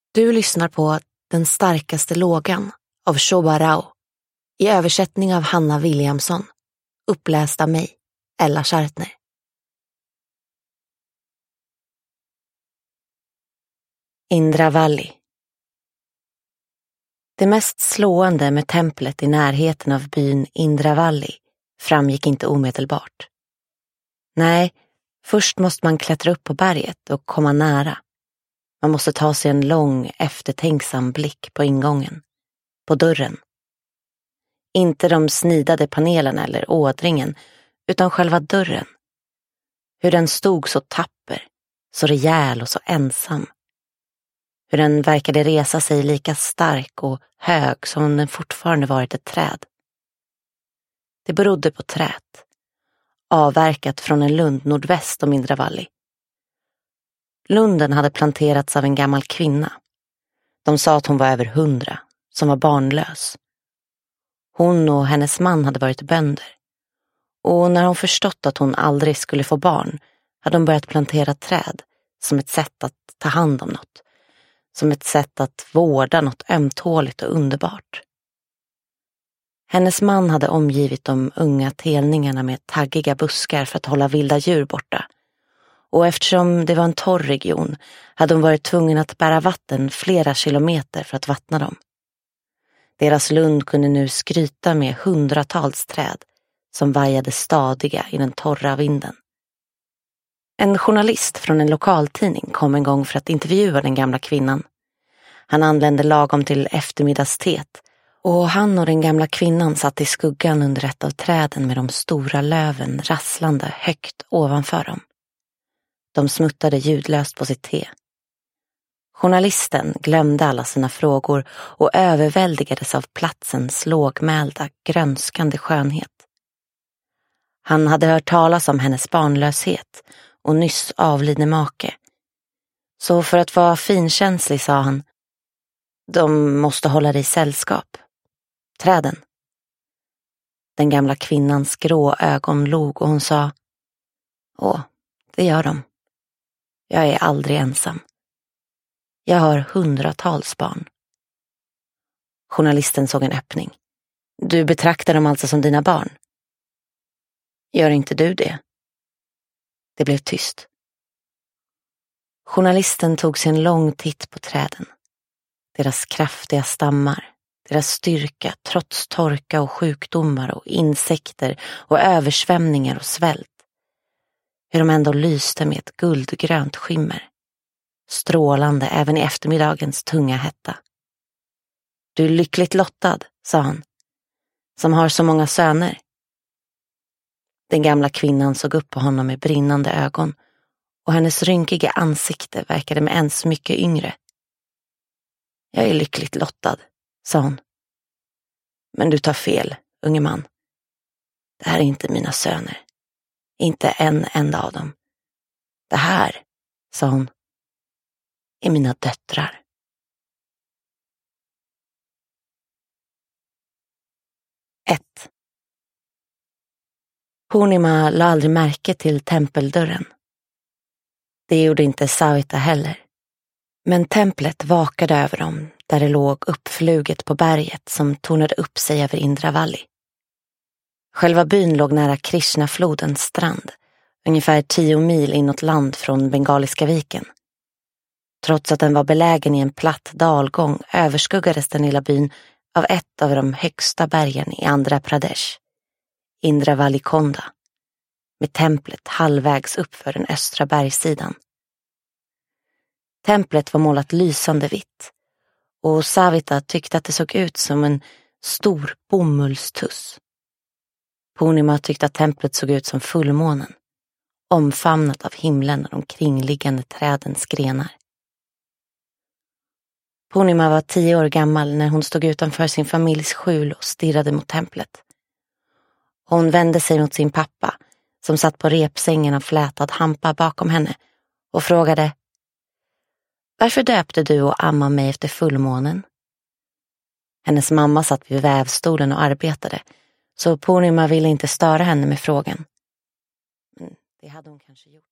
Du lyssnar på Den starkaste lågan av Shobha Rao i översättning av Hanna Williamson, uppläst av mig, Ella Schartner. Indravalli. Det mest slående med templet i närheten av byn Indravalli framgick inte omedelbart. Nej, först måste man klättra upp på berget och komma nära. Man måste ta sig en lång, eftertänksam blick på ingången, på dörren. Inte de snidade panelerna eller ådringen, utan själva dörren. Hur den stod så tapper, så rejäl och så ensam. Hur den verkade resa sig lika stark och hög som om den fortfarande varit ett träd. Det berodde på trät, avverkat från en lund nordväst om Indravalli. Lunden hade planterats av en gammal kvinna. De sa att hon var över 100, som var barnlös. Hon och hennes man hade varit bönder. Och när hon förstått att hon aldrig skulle få barn hade de börjat plantera träd som ett sätt att ta hand om något. Som ett sätt att vårda något ömtåligt och underbart. Hennes man hade omgivit de unga telningarna med taggiga buskar för att hålla vilda djur borta. Och eftersom det var en torr region hade hon varit tvungen att bära vatten flera kilometer för att vattna dem. Deras lund kunde nu skryta med hundratals träd som vajade stadiga i den torra vinden. En journalist från en lokaltidning kom en gång för att intervjua den gamla kvinnan. Han anlände lagom till eftermiddagsteet och han och den gamla kvinnan satt i skuggan under ett av träden med de stora löven rasslande högt ovanför dem. De smuttade ljudlöst på sitt te. Journalisten glömde alla sina frågor och överväldigades av platsens lågmälda, grönskande skönhet. Han hade hört talas om hennes barnlöshet och nyss avlidne make. Så för att vara finkänslig sa han: "De måste hålla dig i sällskap. Träden." Den gamla kvinnans grå ögon log och hon sa: "Åh, det gör de. Jag är aldrig ensam. Jag har hundratals barn." Journalisten såg en öppning. "Du betraktar dem alltså som dina barn? Gör inte du det?" Det blev tyst. Journalisten tog sig en lång titt på träden. Deras kraftiga stammar, deras styrka trots torka och sjukdomar och insekter och översvämningar och svält. Hur de ändå lyste med ett guldgrönt skimmer. Strålande även i eftermiddagens tunga hetta. "Du är lyckligt lottad", sa han, "som har så många söner." Den gamla kvinnan såg upp på honom med brinnande ögon och hennes rynkiga ansikte verkade med ens mycket yngre. "Jag är lyckligt lottad", sa hon. "Men du tar fel, unge man. Det här är inte mina söner. Inte en enda av dem. Det här", sa hon, "är mina döttrar." Ett. Purnima la aldrig märke till tempeldörren. Det gjorde inte Savita heller. Men templet vakade över dem där det låg uppfluget på berget som tornade upp sig över Indravalli. Själva byn låg nära Krishnaflodens strand, ungefär 10 mil inåt land från Bengaliska viken. Trots att den var belägen i en platt dalgång överskuggades den lilla byn av ett av de högsta bergen i Andhra Pradesh, Indravallikonda, med templet halvvägs upp för den östra bergssidan. Templet var målat lysande vitt och Savita tyckte att det såg ut som en stor bomullstuss. Purnima tyckte att templet såg ut som fullmånen, omfamnat av himlen och de kringliggande trädens grenar. Purnima var 10 år gammal när hon stod utanför sin familjs skjul och stirrade mot templet. Hon vände sig mot sin pappa som satt på repsängen av flätad hampa bakom henne och frågade: "Varför döpte du och amma mig efter fullmånen?" Hennes mamma satt vid vävstolen och arbetade, så Purnima ville inte störa henne med frågan. Men det hade hon kanske gjort.